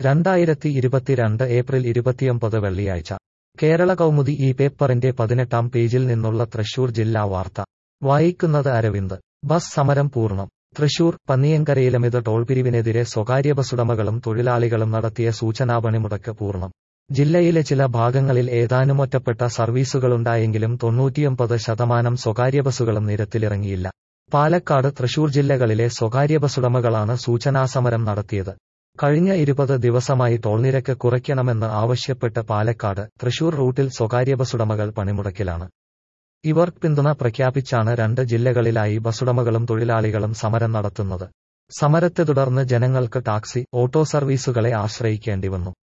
2022 April 29 വെള്ളിയാഴ്ച കേരള കൗമുദി ഈ പേപ്പറിന്റെ 18-ാം പേജിൽ നിന്നുള്ള തൃശൂർ ജില്ലാ വാർത്ത വായിക്കുന്നത് അരവിന്ദ്. ബസ് സമരം പൂർണ്ണം. തൃശൂർ പന്നിയങ്കരയിലമിത ടോൾ പിരിവിനെതിരെ സ്വകാര്യ ബസുടമകളും തൊഴിലാളികളും നടത്തിയ സൂചനാപണിമുടക്ക് പൂർണ്ണം. ജില്ലയിലെ ചില ഭാഗങ്ങളിൽ ഏതാനും ഒറ്റപ്പെട്ട സർവീസുകളുണ്ടായെങ്കിലും 99% സ്വകാര്യ ബസുകളും നിരത്തിലിറങ്ങിയില്ല. പാലക്കാട്, തൃശൂർ ജില്ലകളിലെ സ്വകാര്യ ബസുടമകളാണ് സൂചനാസമരം നടത്തിയത്. കഴിഞ്ഞ 20 ദിവസമായി ടോൾ നിരക്ക് കുറയ്ക്കണമെന്ന് ആവശ്യപ്പെട്ട് പാലക്കാട്, തൃശൂർ റൂട്ടിൽ സ്വകാര്യ ബസുടമകൾ പണിമുടക്കിലാണ്. ഇവർക്ക് പിന്തുണ പ്രഖ്യാപിച്ചാണ് 2 ജില്ലകളിലായി ബസുടമകളും തൊഴിലാളികളും സമരം നടത്തുന്നത്. സമരത്തെ തുടർന്ന് ജനങ്ങൾക്ക് ടാക്സി, ഓട്ടോ സർവീസുകളെ ആശ്രയിക്കേണ്ടി വന്നു.